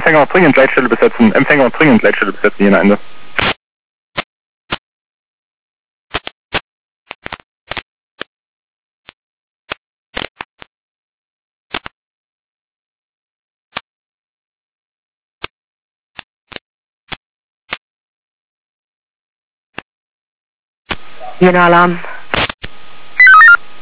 Empfänger dringend Leitstelle besetzen. Empfänger dringend Leitstelle besetzen, Jena Ende. Jena Alarm.